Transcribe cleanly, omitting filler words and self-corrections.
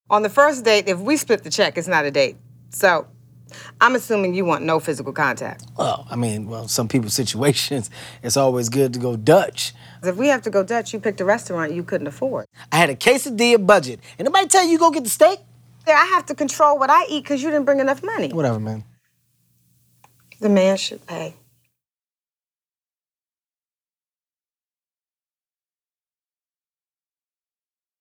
On the first date, if we split the check, it's not a date. So, I'm assuming you want no physical contact. Well, some people's situations, it's always good to go Dutch. If we have to go Dutch, you picked a restaurant you couldn't afford. I had a quesadilla budget. And nobody tell you go get the steak? Yeah, I have to control what I eat because you didn't bring enough money. Whatever, man. The man should pay.